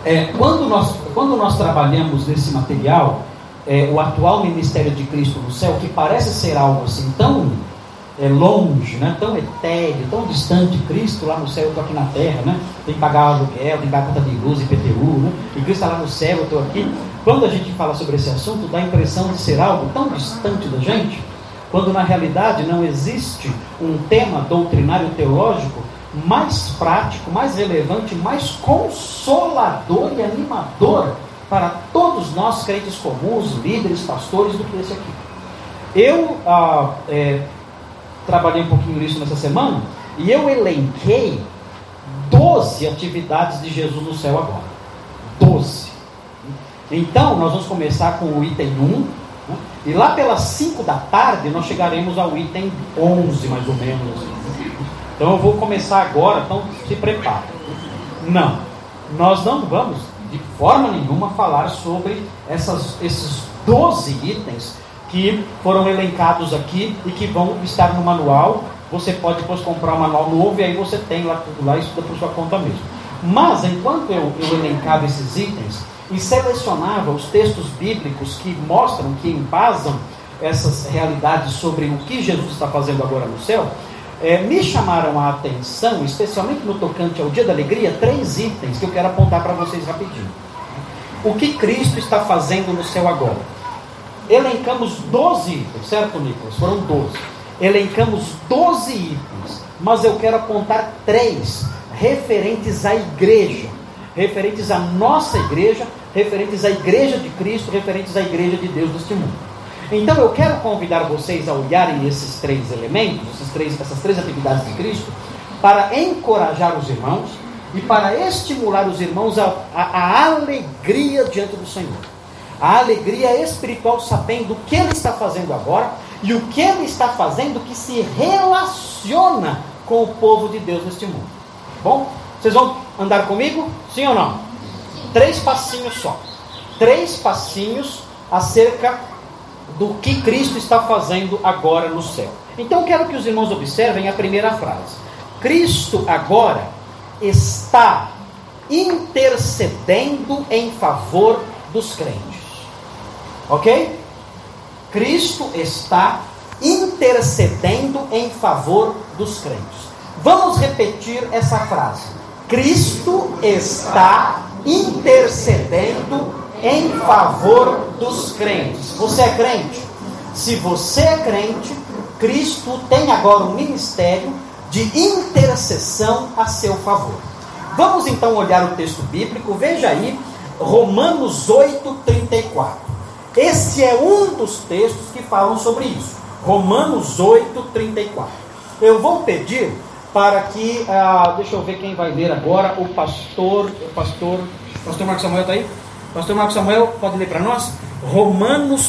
Quando nós trabalhamos nesse material, o atual ministério de Cristo no céu, que parece ser algo assim tão longe, né? Tão etéreo, tão distante, Cristo lá no céu, eu estou aqui na terra, né? Tem que pagar aluguel, tem que pagar conta de luz, IPTU, né? E Cristo está lá no céu, eu estou aqui. Quando a gente fala sobre esse assunto, dá a impressão de ser algo tão distante da gente, quando na realidade não existe um tema doutrinário teológico mais prático, mais relevante, mais consolador e animador para todos nós crentes comuns, líderes, pastores, do que esse aqui. Eu trabalhei um pouquinho nisso nessa semana e eu elenquei 12 atividades de Jesus no céu agora. 12. Então nós vamos começar com o item 1, né? E lá pelas 5 da tarde nós chegaremos ao item 11, mais ou menos. Então eu vou começar agora, então se prepare. Não, nós não vamos de forma nenhuma falar sobre esses 12 itens que foram elencados aqui e que vão estar no manual. Você pode depois comprar um manual novo e aí você tem lá tudo lá e estuda por sua conta mesmo. Mas enquanto eu elencava esses itens e selecionava os textos bíblicos que mostram, que embasam essas realidades sobre o que Jesus está fazendo agora no céu, me chamaram a atenção, especialmente no tocante ao dia da alegria, 3 itens que eu quero apontar para vocês rapidinho. O que Cristo está fazendo no céu agora? Elencamos 12 itens, certo, Nicolas? Foram 12. Elencamos 12 itens, mas eu quero apontar 3 referentes à igreja, referentes à nossa igreja, referentes à igreja de Cristo, referentes à igreja de Deus neste mundo. Então eu quero convidar vocês a olharem esses 3 elementos, essas 3 atividades de Cristo, para encorajar os irmãos e para estimular os irmãos a alegria diante do Senhor. A alegria espiritual, sabendo o que Ele está fazendo agora e o que Ele está fazendo que se relaciona com o povo de Deus neste mundo. Bom, vocês vão andar comigo? Sim ou não? 3 passinhos só. 3 passinhos acerca do que Cristo está fazendo agora no céu. Então quero que os irmãos observem a primeira frase. Cristo agora está intercedendo em favor dos crentes. Ok? Cristo está intercedendo em favor dos crentes. Vamos repetir essa frase. Cristo está intercedendo em favor dos crentes. Você é crente? Se você é crente, Cristo tem agora um ministério de intercessão a seu favor. Vamos então olhar o texto bíblico. Veja aí, Romanos 8:34. Esse é um dos textos que falam sobre isso. Romanos 8:34. Eu vou pedir para que, deixa eu ver quem vai ler agora, o pastor Marcos Samuel está aí? Pastor Marcos Samuel, pode ler para nós? Romanos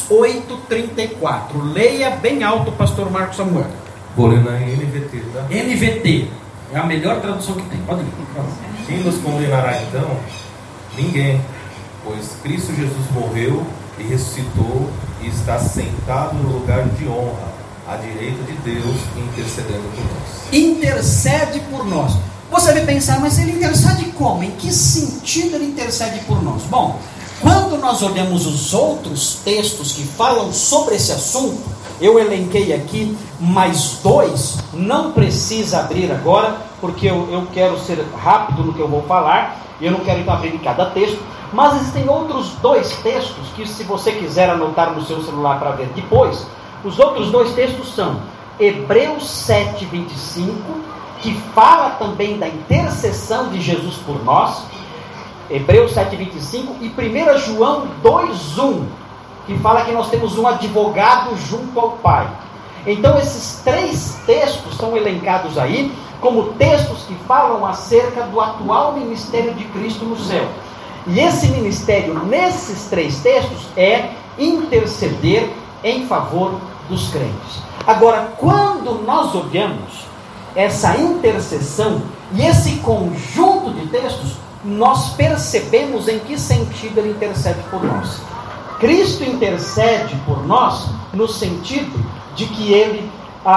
8:34. Leia bem alto, pastor Marcos Samuel. Vou ler na NVT, tá? NVT, é a melhor tradução que tem, pode ler. Quem nos condenará então? Ninguém, pois Cristo Jesus morreu e ressuscitou e está sentado no lugar de honra, à direita de Deus, intercedendo por nós. Intercede por nós. Você vai pensar, mas ele intercede como? Em que sentido ele intercede por nós? Bom, quando nós olhamos os outros textos que falam sobre esse assunto, eu elenquei aqui mais 2, não precisa abrir agora, porque eu quero ser rápido no que eu vou falar, e eu não quero então abrir em cada texto, mas existem outros 2 textos, que se você quiser anotar no seu celular para ver depois, os outros 2 textos são Hebreus 7:25, que fala também da intercessão de Jesus por nós, Hebreus 7:25, e 1 João 2:1, que fala que nós temos um advogado junto ao Pai. Então esses 3 textos são elencados aí como textos que falam acerca do atual ministério de Cristo no céu. E esse ministério, nesses 3 textos, é interceder em favor dos crentes. Agora, quando nós olhamos essa intercessão e esse conjunto de textos, nós percebemos em que sentido ele intercede por nós. Cristo intercede por nós no sentido de que ele,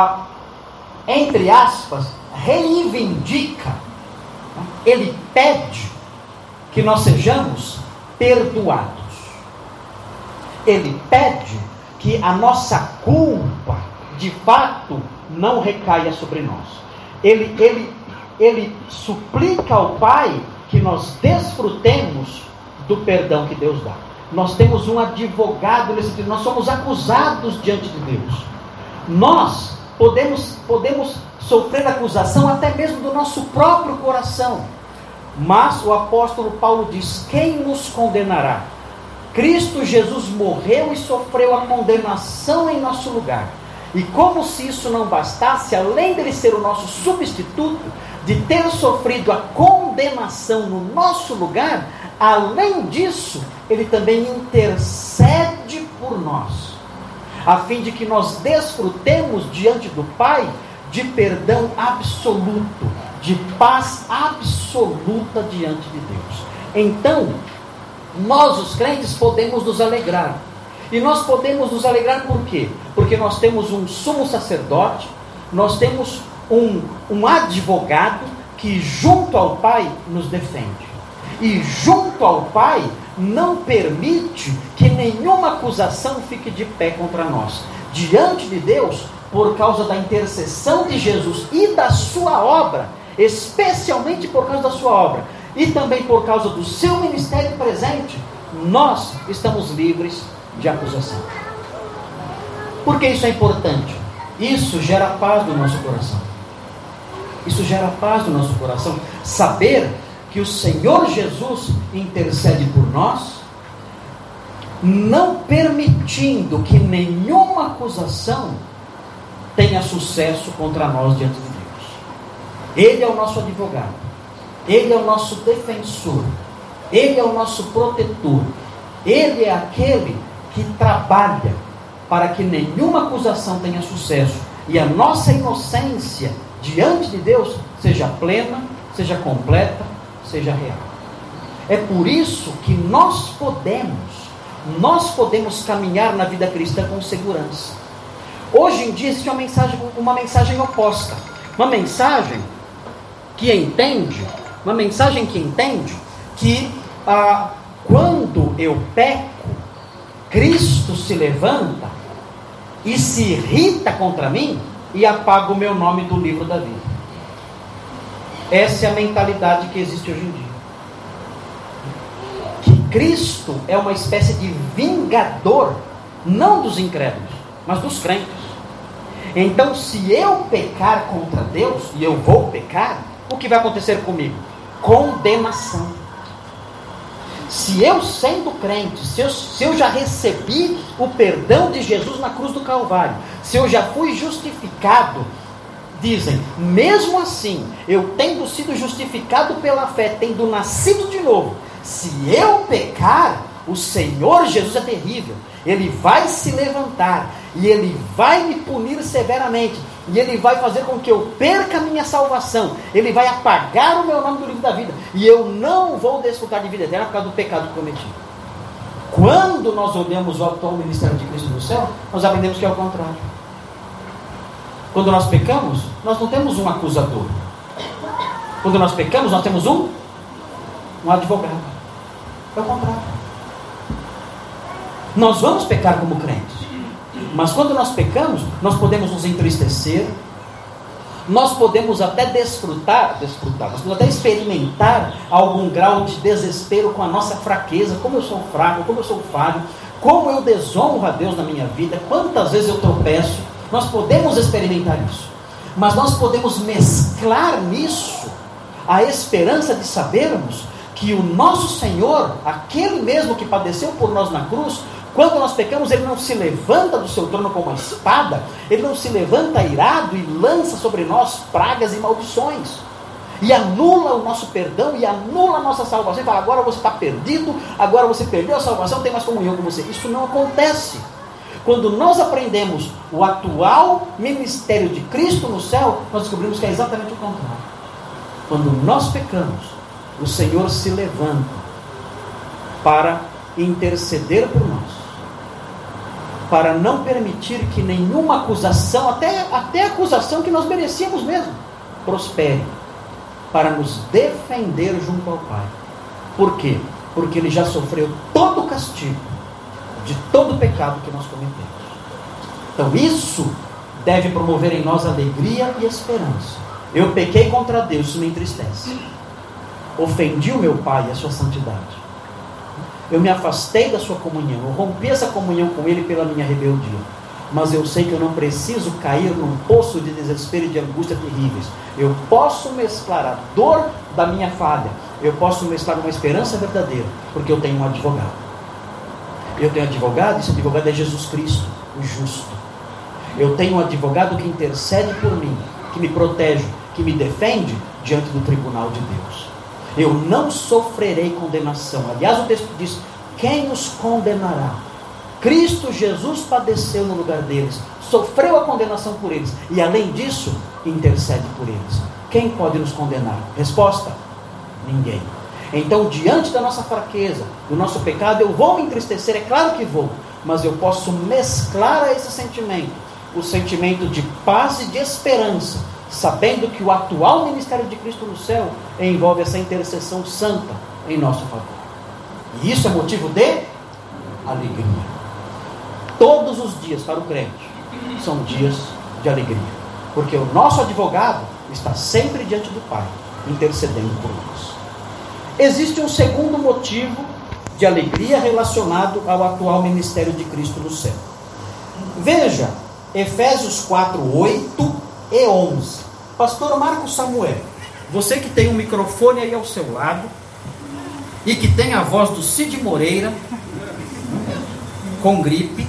entre aspas, reivindica, ele pede que nós sejamos perdoados. Ele pede que a nossa culpa, de fato, não recaia sobre nós. Ele suplica ao Pai que nós desfrutemos do perdão que Deus dá. Nós temos um advogado nesse sentido, nós somos acusados diante de Deus. Nós podemos sofrer acusação até mesmo do nosso próprio coração. Mas o apóstolo Paulo diz: quem nos condenará? Cristo Jesus morreu e sofreu a condenação em nosso lugar. E como se isso não bastasse, além dele ser o nosso substituto, de ter sofrido a condenação no nosso lugar, além disso, ele também intercede por nós, a fim de que nós desfrutemos diante do Pai de perdão absoluto, de paz absoluta diante de Deus. Então, nós os crentes podemos nos alegrar. E nós podemos nos alegrar por quê? Porque nós temos um sumo sacerdote, nós temos um advogado que junto ao Pai nos defende. E junto ao Pai não permite que nenhuma acusação fique de pé contra nós. Diante de Deus, por causa da intercessão de Jesus e da sua obra, especialmente por causa da sua obra, e também por causa do seu ministério presente, nós estamos livres de acusação. Por que isso é importante? Isso gera paz no nosso coração. Isso gera paz no nosso coração. Saber que o Senhor Jesus intercede por nós, não permitindo que nenhuma acusação tenha sucesso contra nós diante de Deus. Ele é o nosso advogado. Ele é o nosso defensor. Ele é o nosso protetor. Ele é aquele que trabalha para que nenhuma acusação tenha sucesso e a nossa inocência diante de Deus seja plena, seja completa, seja real. É por isso que nós podemos caminhar na vida cristã com segurança. Hoje em dia existe uma mensagem oposta, uma mensagem que entende que quando eu peco, Cristo se levanta e se irrita contra mim e apaga o meu nome do livro da vida. Essa é a mentalidade que existe hoje em dia. Que Cristo é uma espécie de vingador, não dos incrédulos, mas dos crentes. Então, se eu pecar contra Deus, e eu vou pecar, o que vai acontecer comigo? Condenação. Se eu sendo crente, se eu já recebi o perdão de Jesus na cruz do Calvário, se eu já fui justificado, dizem, mesmo assim, eu tendo sido justificado pela fé, tendo nascido de novo, se eu pecar, o Senhor Jesus é terrível, Ele vai se levantar, e Ele vai me punir severamente, e Ele vai fazer com que eu perca a minha salvação, Ele vai apagar o meu nome do livro da vida, e eu não vou desfrutar de vida eterna por causa do pecado que cometi. Quando nós olhamos o atual ministério de Cristo no céu, nós aprendemos que é o contrário. Quando nós pecamos, nós não temos um acusador. Quando nós pecamos, nós temos um advogado. É o contrário. Nós vamos pecar como crentes, mas quando nós pecamos, nós podemos nos entristecer, nós podemos até desfrutar, nós podemos até experimentar algum grau de desespero com a nossa fraqueza, como eu sou fraco, como eu sou falho, como eu desonro a Deus na minha vida, quantas vezes eu tropeço. Nós podemos experimentar isso, mas nós podemos mesclar nisso a esperança de sabermos que o nosso Senhor, aquele mesmo que padeceu por nós na cruz, quando nós pecamos, Ele não se levanta do seu trono com uma espada, Ele não se levanta irado e lança sobre nós pragas e maldições, e anula o nosso perdão, e anula a nossa salvação, e fala, agora você está perdido, agora você perdeu a salvação, não tem mais comunhão com você. Isso não acontece. Quando nós aprendemos o atual ministério de Cristo no céu, nós descobrimos que é exatamente o contrário. Quando nós pecamos, o Senhor se levanta para interceder por nós, para não permitir que nenhuma acusação, até acusação que nós merecíamos mesmo, prospere, para nos defender junto ao Pai. Por quê? Porque Ele já sofreu todo o castigo de todo o pecado que nós cometemos. Então isso deve promover em nós alegria e esperança. Eu pequei contra Deus, isso me entristece. Ofendi o meu Pai e a sua santidade. Eu me afastei da sua comunhão, eu rompi essa comunhão com Ele pela minha rebeldia. Mas eu sei que eu não preciso cair num poço de desespero e de angústia terríveis. Eu posso mesclar a dor da minha falha, eu posso mesclar uma esperança verdadeira, porque eu tenho um advogado. Eu tenho um advogado, esse advogado é Jesus Cristo, o justo. Eu tenho um advogado que intercede por mim, que me protege, que me defende diante do tribunal de Deus. Eu não sofrerei condenação. Aliás, o texto diz: quem os condenará? Cristo Jesus padeceu no lugar deles, sofreu a condenação por eles, e além disso, intercede por eles. Quem pode nos condenar? Resposta: ninguém. Então, diante da nossa fraqueza, do nosso pecado, eu vou me entristecer, é claro que vou, mas eu posso mesclar a esse sentimento, o sentimento de paz e de esperança, sabendo que o atual ministério de Cristo no céu envolve essa intercessão santa em nosso favor. E isso é motivo de alegria. Todos os dias para o crente são dias de alegria, porque o nosso advogado está sempre diante do Pai, intercedendo por nós. Existe um segundo motivo de alegria relacionado ao atual ministério de Cristo no céu. Veja Efésios 4, 8 e 11. Pastor Marcos Samuel, você que tem um microfone aí ao seu lado e que tem a voz do Cid Moreira com gripe,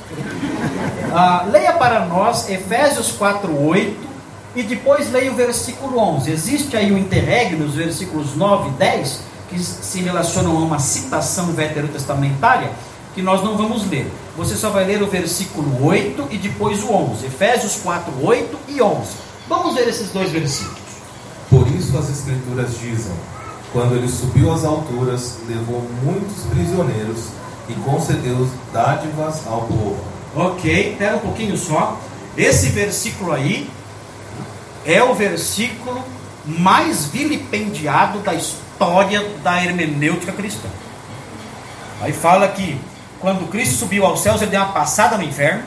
leia para nós Efésios 4, 8 e depois leia o versículo 11. Existe aí um interregno nos versículos 9 e 10 que se relacionam a uma citação veterotestamentária que nós não vamos ler. Você só vai ler o versículo 8 e depois o 11. Efésios 4, 8 e 11. Vamos ver esses dois versículos. Por isso as Escrituras dizem: quando ele subiu às alturas, levou muitos prisioneiros e concedeu dádivas ao povo. Ok, espera um pouquinho só. Esse versículo aí é o versículo mais vilipendiado da história da hermenêutica cristã. Aí fala que quando Cristo subiu aos céus, ele deu uma passada no inferno.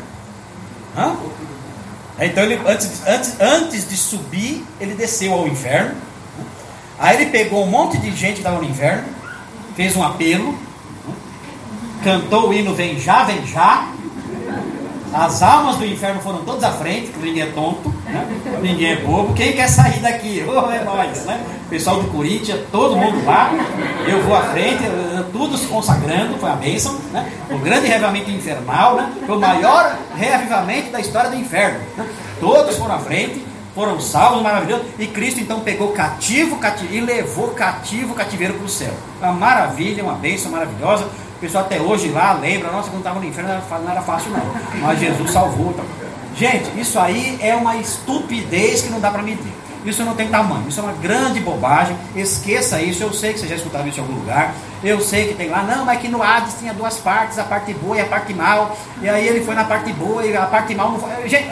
Então ele, antes de subir, ele desceu ao inferno. Aí ele pegou um monte de gente que estava no inferno, fez um apelo, cantou o hino Vem Já, Vem Já. As almas do inferno foram todas à frente, porque ninguém é tonto, né? Ninguém é bobo. Quem quer sair daqui? É nós, né? O pessoal do Corinthians, todo mundo lá. Eu vou à frente, tudo se consagrando, foi a bênção, né? O grande reavivamento infernal, né? Foi o maior reavivamento da história do inferno, né? Todos foram à frente, foram salvos, maravilhoso. E Cristo então pegou cativo e levou cativeiro para o céu. Uma maravilha, uma bênção maravilhosa. O pessoal até hoje lá lembra: nossa, quando estava no inferno não era fácil não, mas Jesus salvou. Tá? Gente, isso aí é uma estupidez que não dá para medir. Isso não tem tamanho, isso é uma grande bobagem. Esqueça isso. Eu sei que você já escutaram isso em algum lugar. Eu sei que tem lá, não, mas que no Hades tinha duas partes, a parte boa e a parte mal. E aí ele foi na parte boa e a parte mal não foi. Gente,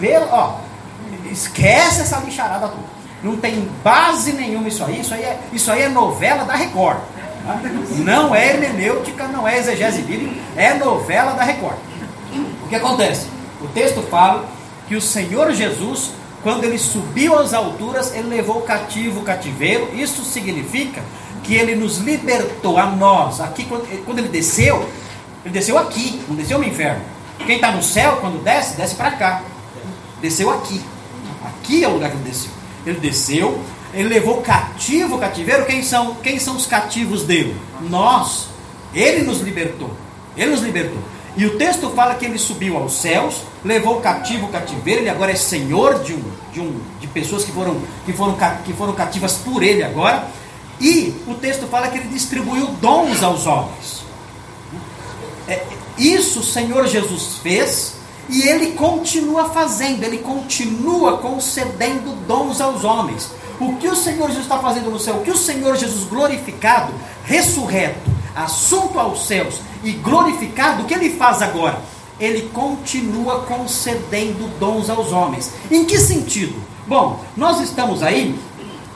esquece essa lixarada toda. Não tem base nenhuma isso aí. Isso aí é novela da Record. Não é hermenêutica, não é exegese bíblica, é novela da Record. O que acontece? O texto fala que o Senhor Jesus, quando ele subiu às alturas, ele levou cativo o cativeiro. Isso significa que ele nos libertou a nós. Aqui, quando ele desceu aqui, não desceu no inferno. Quem está no céu, quando desce para cá. Desceu aqui. Aqui é o lugar que ele desceu. Ele desceu. Ele levou cativo o cativeiro. Quem são os cativos dele? Nós. Ele nos libertou. E o texto fala que ele subiu aos céus, levou cativo o cativeiro. Ele agora é senhor de pessoas que foram cativas por ele agora. E o texto fala que ele distribuiu dons aos homens. Isso o Senhor Jesus fez. E ele continua fazendo. Ele continua concedendo dons aos homens. O que o Senhor Jesus está fazendo no céu? O que o Senhor Jesus glorificado, ressurreto, assunto aos céus e glorificado, o que ele faz agora? Ele continua concedendo dons aos homens. Em que sentido? Bom, nós estamos aí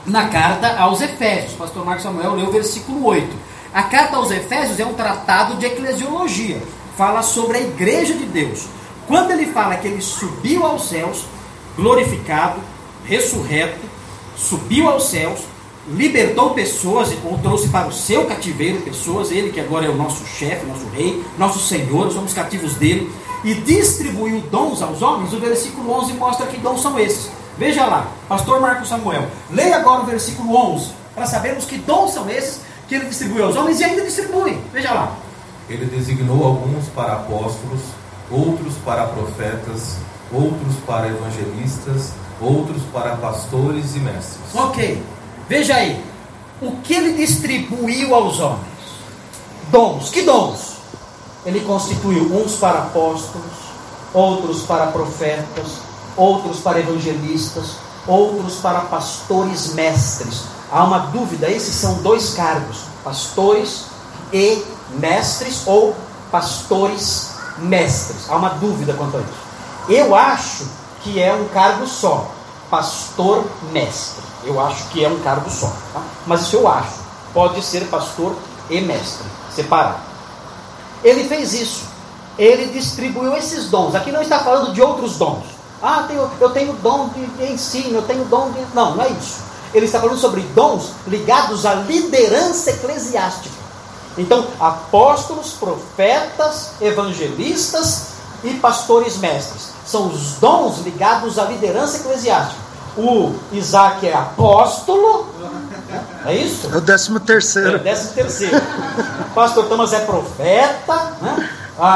na carta aos Efésios. O pastor Marcos Samuel leu o versículo 8. A carta aos Efésios é um tratado de eclesiologia. Fala sobre a igreja de Deus. Quando ele fala que ele subiu aos céus, glorificado, ressurreto, subiu aos céus, libertou pessoas ou trouxe para o seu cativeiro pessoas, ele que agora é o nosso chefe, nosso rei, nosso senhor, somos cativos dele, e distribuiu dons aos homens, o versículo 11 mostra que dons são esses. Veja lá, pastor Marcos Samuel, leia agora o versículo 11, para sabermos que dons são esses que ele distribuiu aos homens e ainda distribui. Veja lá. Ele designou alguns para apóstolos, outros para profetas, outros para evangelistas, outros para pastores e mestres. Ok, veja aí, o que ele distribuiu aos homens? Dons, que dons? Ele constituiu uns para apóstolos, outros para profetas, outros para evangelistas, outros para pastores mestres. Há uma dúvida, esses são dois cargos, pastores e mestres ou pastores mestres. Há uma dúvida quanto a isso. Eu acho que é um cargo só, pastor mestre. Eu acho que é um cargo só, tá? Mas isso eu acho. Pode ser pastor e mestre, separado. Ele fez isso. Ele distribuiu esses dons. Aqui não está falando de outros dons. Eu tenho dom de ensino, eu tenho dom de... Não é isso. Ele está falando sobre dons ligados à liderança eclesiástica. Então, apóstolos, profetas, evangelistas e pastores mestres. São os dons ligados à liderança eclesiástica. O Isaac é apóstolo. É isso? É o 13º. É o 13º. O pastor Thomas é profeta, né?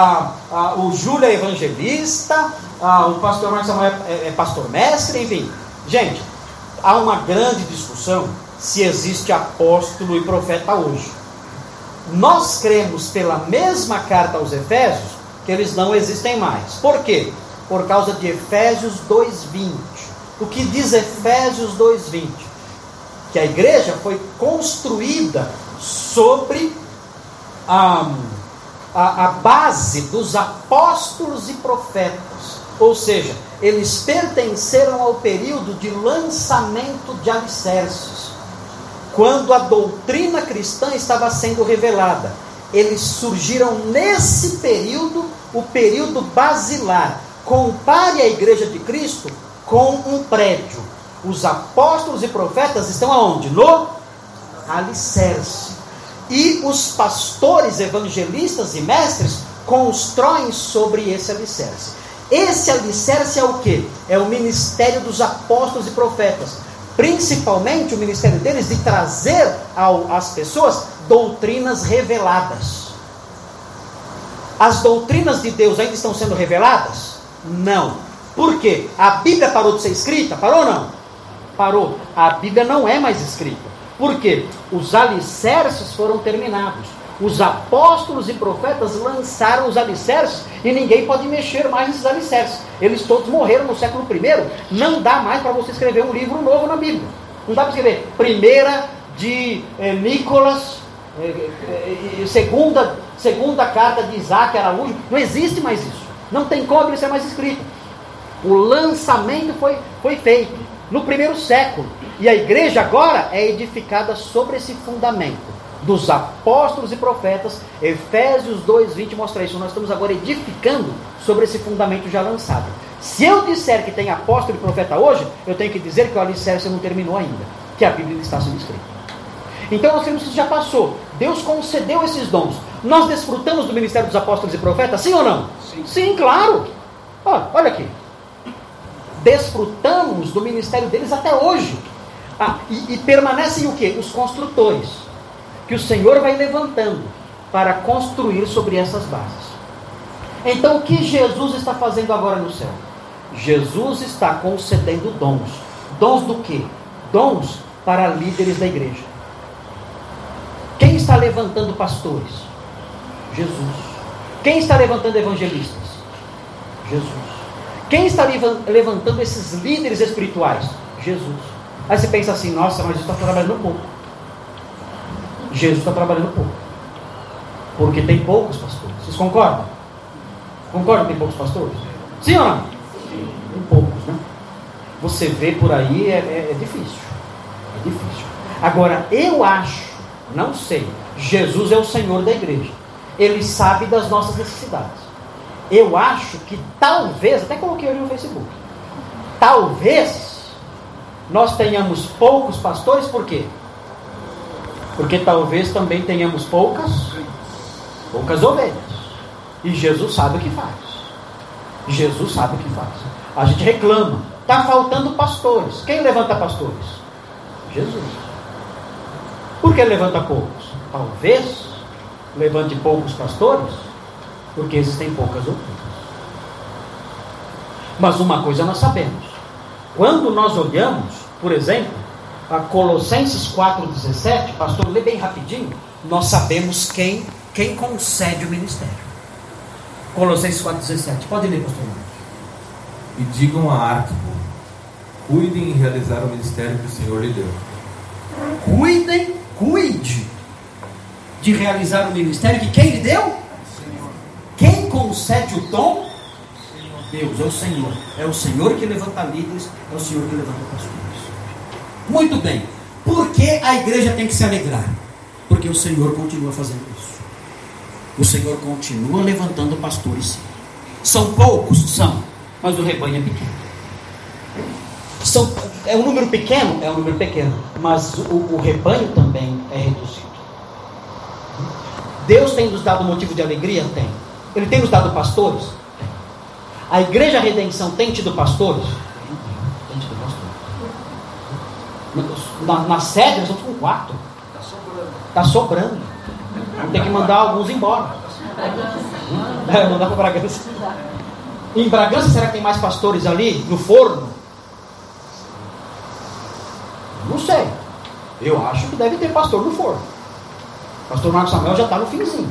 O Júlio é evangelista, o pastor Marcos Samuel é pastor mestre, enfim. Gente, há uma grande discussão se existe apóstolo e profeta hoje. Nós cremos pela mesma carta aos Efésios que eles não existem mais. Por quê? Por causa de Efésios 2:20. O que diz Efésios 2:20? Que a igreja foi construída sobre a base dos apóstolos e profetas. Ou seja, eles pertenceram ao período de lançamento de alicerces. Quando a doutrina cristã estava sendo revelada, eles surgiram nesse período, o período basilar. Compare a igreja de Cristo com um prédio. Os apóstolos e profetas estão aonde? No alicerce. E os pastores, evangelistas e mestres constroem sobre esse alicerce. Esse alicerce é o quê? É o ministério dos apóstolos e profetas. Principalmente o ministério deles de trazer às pessoas doutrinas reveladas. As doutrinas de Deus ainda estão sendo reveladas? Não. Por quê? A Bíblia parou de ser escrita? Parou ou não? Parou. A Bíblia não é mais escrita. Por quê? Os alicerces foram terminados. Os apóstolos e profetas lançaram os alicerces e ninguém pode mexer mais nesses alicerces. Eles todos morreram no século I. Não dá mais para você escrever um livro novo na Bíblia. Não dá para escrever primeira de Nicolas, segunda carta de Isaac Araújo. Não existe mais isso. Não tem como ele ser mais escrito. O lançamento foi feito no primeiro século. E a igreja agora é edificada sobre esse fundamento dos apóstolos e profetas. Efésios 2:20 mostra isso. Nós estamos agora edificando sobre esse fundamento já lançado. Se eu disser que tem apóstolo e profeta hoje, eu tenho que dizer que o alicerce não terminou ainda, que a Bíblia está sendo escrita. Então nós temos que isso já passou. Deus concedeu esses dons. Nós desfrutamos do ministério dos apóstolos e profetas, sim ou não? Sim, claro. Olha aqui. Desfrutamos do ministério deles até hoje. E permanecem o quê? Os construtores, que o Senhor vai levantando para construir sobre essas bases. Então o que Jesus está fazendo agora no céu? Jesus está concedendo dons. Dons do quê? Dons para líderes da igreja. Quem está levantando pastores? Jesus. Quem está levantando evangelistas? Jesus. Quem está levantando esses líderes espirituais? Jesus. Aí você pensa assim, nossa, mas Jesus está trabalhando pouco. Jesus está trabalhando pouco. Porque tem poucos pastores. Vocês concordam? Concordam que tem poucos pastores? Sim ou não? Sim. Tem poucos, né? Você vê por aí, é difícil. É Difícil. Agora, eu acho, não sei, Jesus é o Senhor da igreja. Ele sabe das nossas necessidades. Eu acho que talvez, até coloquei hoje no Facebook, talvez nós tenhamos poucos pastores, por quê? Porque talvez também tenhamos poucas ovelhas. E Jesus sabe o que faz. Jesus sabe o que faz. A gente reclama, está faltando pastores. Quem levanta pastores? Jesus. Por que levanta poucos? Talvez levante poucos pastores porque existem poucas ovelhas. Mas uma coisa nós sabemos: quando nós olhamos, por exemplo, a Colossenses 4,17, pastor, lê bem rapidinho, nós sabemos quem concede o ministério. Colossenses 4,17, pode ler, pastor Marcos. E digam a Arquipo: cuidem em realizar o ministério que o Senhor lhe deu. Cuide de realizar o ministério que quem lhe deu? Senhor. Quem concede o dom? Deus, é o Senhor. É o Senhor que levanta líderes, é o Senhor que levanta pastores. Muito bem. Por que a igreja tem que se alegrar? Porque o Senhor continua fazendo isso. O Senhor continua levantando pastores, sim. São poucos? São. Mas o rebanho é pequeno. É um número pequeno? É um número pequeno. Mas o rebanho também é reduzido. Deus tem nos dado motivo de alegria? Tem. Ele tem nos dado pastores? Tem. A Igreja Redenção tem tido pastores? Tem tido pastores. Na sede nós estamos com 4. Está sobrando. Vamos ter que mandar alguns embora. Não dá para Bragança. Em Bragança, será que tem mais pastores ali no forno? Não sei. Eu acho que deve ter pastor no forno. Pastor Marcos Samuel já está no finzinho.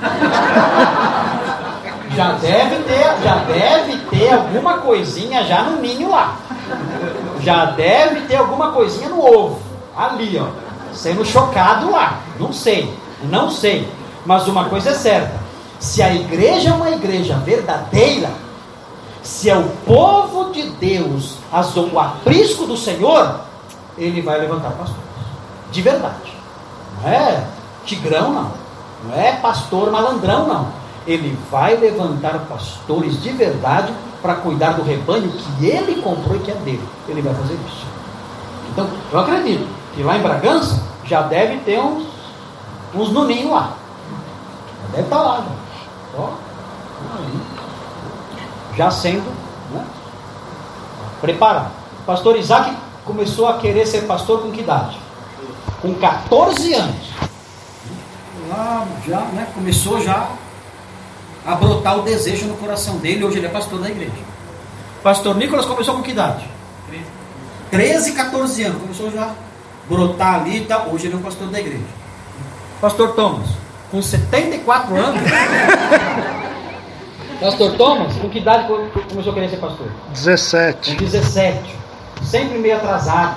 Já deve ter alguma coisinha já no ninho lá. Já deve ter alguma coisinha no ovo. Ali, ó. Sendo chocado lá. Não sei. Mas uma coisa é certa: se a igreja é uma igreja verdadeira, se é o povo de Deus, o aprisco do Senhor, Ele vai levantar pastores. De verdade. Não é tigrão, não. Não é pastor malandrão, não. Ele vai levantar pastores de verdade para cuidar do rebanho que Ele comprou e que é dele. Ele vai fazer isso. Então, eu acredito que lá em Bragança já deve ter uns no ninho lá. Já deve estar lá. Ó, já sendo, né, preparado. O pastor Isaac começou a querer ser pastor com que idade? Com 14 anos. Lá já, né, começou já a brotar o desejo no coração dele. Hoje ele é pastor da igreja. Pastor Nicolas começou com que idade? 13, 14 anos. Começou já a brotar ali e tal. Hoje ele é um pastor da igreja. Pastor Thomas, com 74 anos. Pastor Thomas, com que idade começou a querer ser pastor? 17. Com 17. Sempre meio atrasado.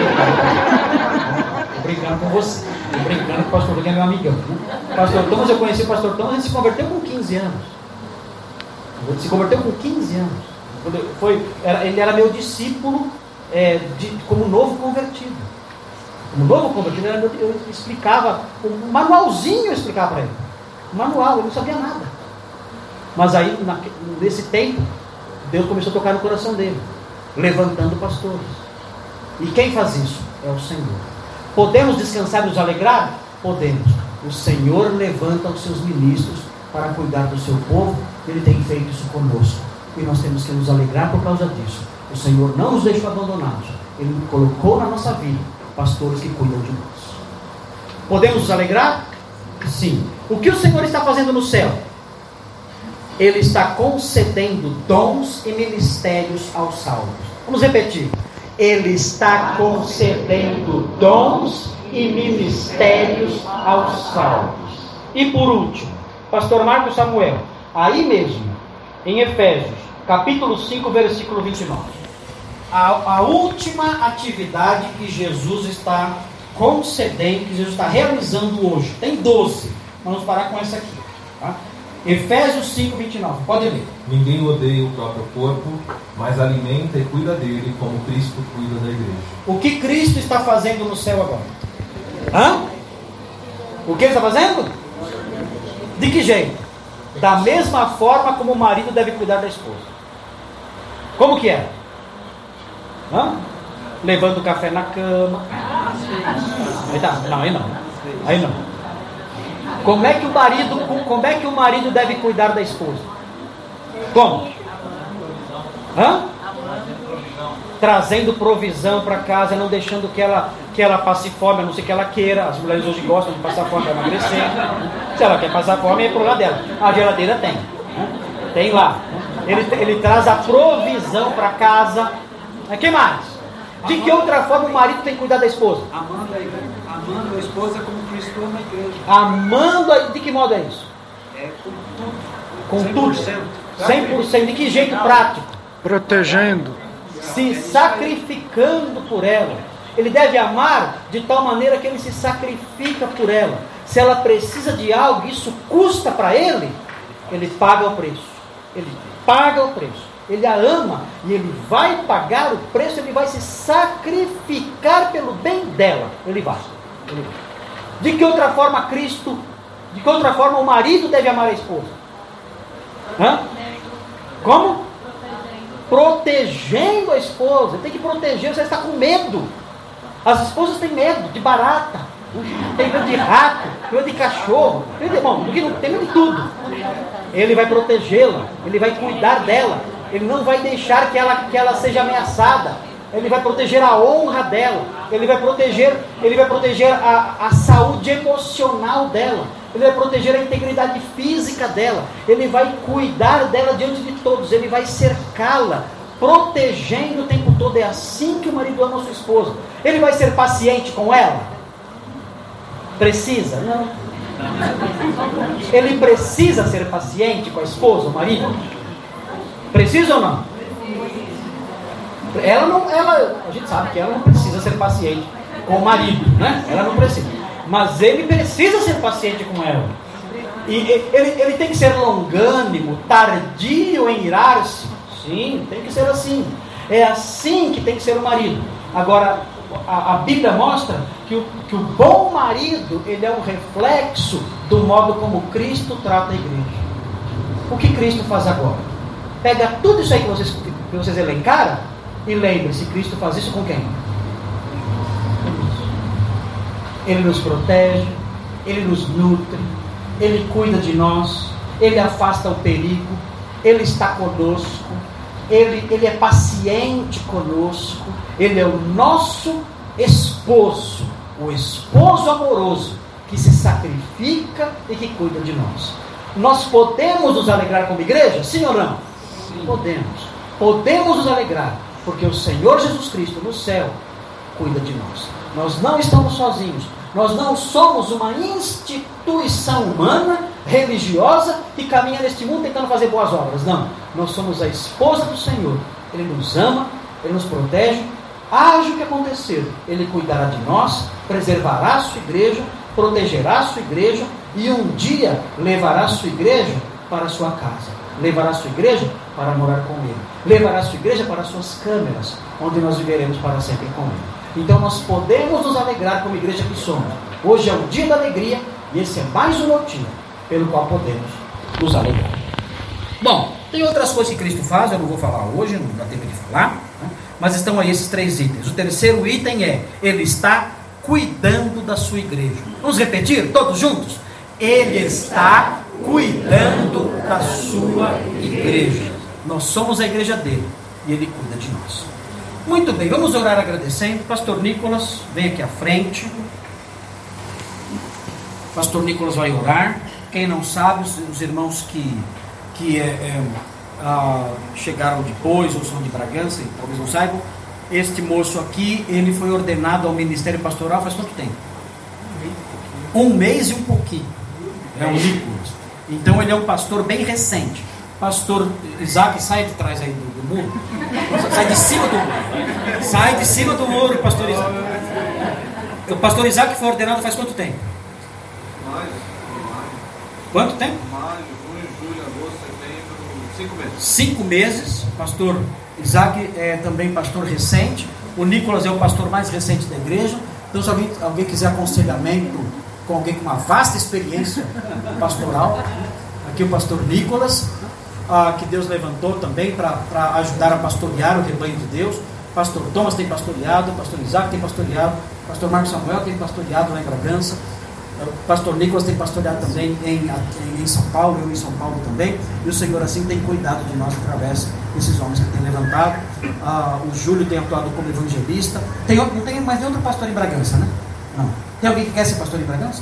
Estou brincando com você. Estou brincando com o pastor que é meu amigão, né? Pastor Thomas, eu conheci o pastor Thomas, ele se converteu com 15 anos. Ele se converteu com 15 anos. Ele era meu discípulo como novo convertido. Como novo convertido, eu explicava, um manualzinho eu explicava para ele. Um manual, ele não sabia nada. Mas aí, nesse tempo, Deus começou a tocar no coração dele, levantando pastores. E quem faz isso? É o Senhor. Podemos descansar e nos alegrar? Podemos. O Senhor levanta os seus ministros para cuidar do seu povo. Ele tem feito isso conosco. E nós temos que nos alegrar por causa disso. O Senhor não nos deixou abandonados. Ele colocou na nossa vida pastores que cuidam de nós. Podemos nos alegrar? Sim. O que o Senhor está fazendo no céu? Ele está concedendo dons e ministérios aos salvos. Vamos repetir. Ele está concedendo dons e ministérios aos salvos. E por último, pastor Marcos Samuel, aí mesmo, em Efésios, capítulo 5, versículo 29. A última atividade que Jesus está concedendo, que Jesus está realizando hoje. Tem 12. Vamos parar com essa aqui. Tá? Efésios 5:29. Pode ler. Ninguém odeia o próprio corpo, mas alimenta e cuida dele, como Cristo cuida da igreja. O que Cristo está fazendo no céu agora? Hã? O que ele está fazendo? De que jeito? Da mesma forma como o marido deve cuidar da esposa. Como que é? Hã? Levando o café na cama. Aí tá. Não, aí não. Aí não. Como é que o marido deve cuidar da esposa? Como? Hã? Trazendo provisão para casa, não deixando que ela passe fome, a não ser que ela queira. As mulheres hoje gostam de passar fome para emagrecer. Se ela quer passar fome, é pro lado dela. A geladeira tem. Tem lá. Ele traz a provisão para casa. O que mais? De que outra forma o marido tem que cuidar da esposa? Amando a esposa como Cristo ama a igreja. Amando, de que modo é isso? Com tudo. Com 100%. tudo. 100%. De que jeito prático? Protegendo. Se sacrificando por ela. Ele deve amar de tal maneira que ele se sacrifica por ela. Se ela precisa de algo, isso custa para ele, ele paga o preço. Ele paga o preço. Ele a ama e ele vai pagar o preço, ele vai se sacrificar pelo bem dela. Ele vai. De que outra forma de que outra forma o marido deve amar a esposa? Hã? Como? Protegendo a esposa. Ele tem que proteger, você está com medo. As esposas têm medo de barata, tem medo de rato, tem medo de cachorro, tem medo de tudo. Ele vai protegê-la, ele vai cuidar dela, ele não vai deixar que ela seja ameaçada. Ele vai proteger a honra dela, ele vai proteger a saúde emocional dela, ele vai proteger a integridade física dela, ele vai cuidar dela diante de todos, ele vai cercá-la, protegendo o tempo todo. É assim que o marido ama a sua esposa. Ele vai ser paciente com ela? Precisa? Não. Ele precisa ser paciente com a esposa, o marido? Precisa ou não? A gente sabe que ela não precisa ser paciente com o marido, né? Ela não precisa. Mas ele precisa ser paciente com ela. E ele tem que ser longânimo, tardio em irar-se. Sim, tem que ser assim. É assim que tem que ser o marido. Agora, a Bíblia mostra que o bom marido, ele é um reflexo do modo como Cristo trata a igreja. O que Cristo faz agora? Pega tudo isso aí que vocês elencaram e lembre-se, Cristo faz isso com quem? Ele nos protege, ele nos nutre, ele cuida de nós, ele afasta o perigo, ele está conosco, ele é paciente conosco, ele é o nosso esposo, o esposo amoroso que se sacrifica e que cuida de nós. Nós podemos nos alegrar como igreja? Sim ou não? Sim. Podemos nos alegrar, porque o Senhor Jesus Cristo no céu cuida de nós. Nós não estamos sozinhos. Nós não somos uma instituição humana, religiosa, que caminha neste mundo tentando fazer boas obras. Não. Nós somos a esposa do Senhor. Ele nos ama, ele nos protege. Haja o que acontecer, ele cuidará de nós, preservará a sua igreja, protegerá a sua igreja e um dia levará a sua igreja para a sua casa. Levará a sua igreja para morar com ele. Levará a sua igreja para as suas câmeras, onde nós viveremos para sempre com ele. Então nós podemos nos alegrar como igreja que somos. Hoje é o dia da alegria e esse é mais um motivo pelo qual podemos nos alegrar. Bom, tem outras coisas que Cristo faz, eu não vou falar hoje, não dá tempo de falar, né? Mas estão aí esses 3 itens. O terceiro item é: ele está cuidando da sua igreja. Vamos repetir todos juntos? Ele está cuidando da sua igreja. Nós somos a igreja dele e ele cuida de nós. Muito bem, vamos orar agradecendo. Pastor Nicolas, vem aqui à frente. Pastor Nicolas vai orar. Quem não sabe, os irmãos que chegaram depois ou são de Bragança, e talvez não saibam, este moço aqui, ele foi ordenado ao ministério pastoral faz quanto tempo? 1 mês e um pouquinho. É o Nicolas. Então ele é um pastor bem recente. Pastor Isaac, sai de trás aí do muro. Sai de cima do muro. Sai de cima do muro, pastor Isaac. O pastor Isaac foi ordenado faz quanto tempo? Quanto tempo? Maio, junho, julho, agosto, setembro, 5 meses. 5 meses. Pastor Isaac é também pastor recente. O Nicolas é o pastor mais recente da igreja. Então, se alguém quiser aconselhamento com alguém com uma vasta experiência pastoral, aqui o pastor Nicolas, que Deus levantou também para ajudar a pastorear o rebanho de Deus. Pastor Thomas tem pastoreado, pastor Isaac tem pastoreado, pastor Marcos Samuel tem pastoreado lá em Bragança, o pastor Nicolas tem pastoreado também em São Paulo, eu em São Paulo também, e o Senhor assim tem cuidado de nós através desses homens que tem levantado. O Júlio tem atuado como evangelista. Não tem mais nenhum outro pastor em Bragança, né? Não. Tem alguém que quer ser pastor em Bragança?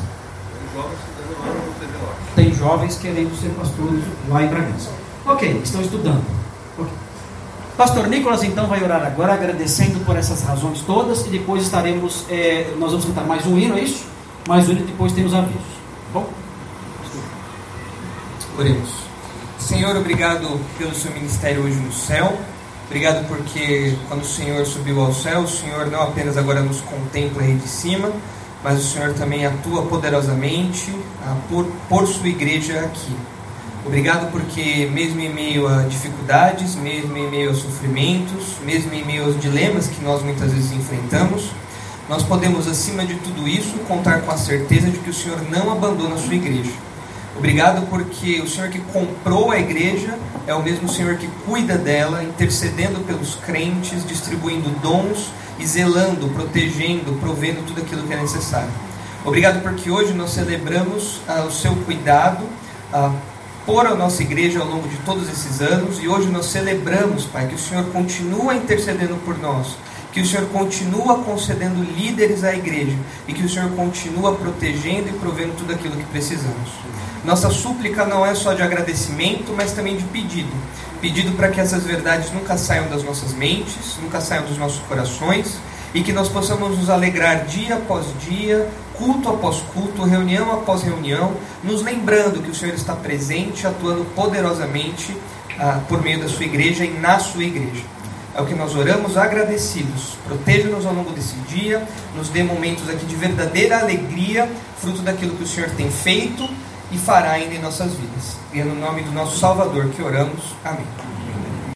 Tem jovens querendo ser pastores lá em Bragança. Ok, estão estudando. Okay. Pastor Nicolas então vai orar agora, agradecendo por essas razões todas, e depois estaremos, nós vamos cantar mais um hino, é isso? Mais um hino e depois tem os avisos. Bom? Oremos. Senhor, obrigado pelo seu ministério hoje no céu. Obrigado porque quando o Senhor subiu ao céu, o Senhor não apenas agora nos contempla aí de cima, mas o Senhor também atua poderosamente por sua igreja aqui. Obrigado porque mesmo em meio a dificuldades, mesmo em meio a sofrimentos, mesmo em meio aos dilemas que nós muitas vezes enfrentamos, nós podemos, acima de tudo isso, contar com a certeza de que o Senhor não abandona a sua igreja. Obrigado porque o Senhor que comprou a igreja é o mesmo Senhor que cuida dela, intercedendo pelos crentes, distribuindo dons e zelando, protegendo, provendo tudo aquilo que é necessário. Obrigado porque hoje nós celebramos o seu cuidado por a nossa igreja ao longo de todos esses anos, e hoje nós celebramos, Pai, que o Senhor continua intercedendo por nós, que o Senhor continua concedendo líderes à igreja e que o Senhor continua protegendo e provendo tudo aquilo que precisamos. Nossa súplica não é só de agradecimento, mas também de pedido para que essas verdades nunca saiam das nossas mentes, nunca saiam dos nossos corações, e que nós possamos nos alegrar dia após dia, culto após culto, reunião após reunião, nos lembrando que o Senhor está presente, atuando poderosamente por meio da sua igreja e na sua igreja. É o que nós oramos agradecidos. Proteja-nos ao longo desse dia, nos dê momentos aqui de verdadeira alegria, fruto daquilo que o Senhor tem feito e fará ainda em nossas vidas. E é no nome do nosso Salvador que oramos. Amém.